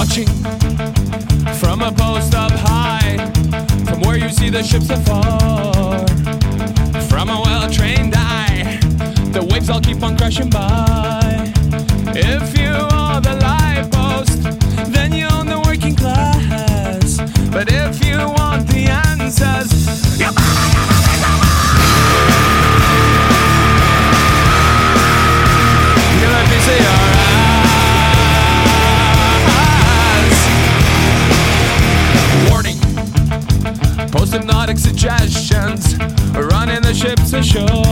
watching from a post up high, from where you see the ships afar, from a well-trained eye, the waves all keep on crashing by. If you are the life post, then you own the working class. But if you want the answers, you let me see your eyes. Warning, post-hypnotic suggestions, running the ships ashore.